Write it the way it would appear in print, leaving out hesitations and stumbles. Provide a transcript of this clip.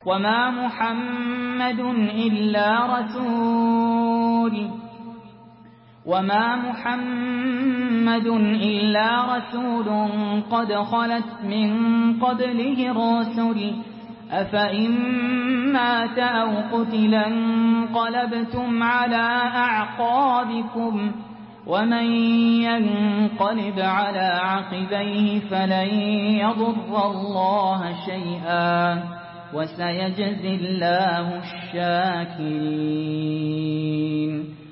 وما محمد إلا رسول قد خلت من قبله الرسل أفإن مات أو قتلا انقلبتم على أعقابكم ومن ينقلب على عقبيه فلن يضر الله شيئا وسيجزي الله الشاكرين.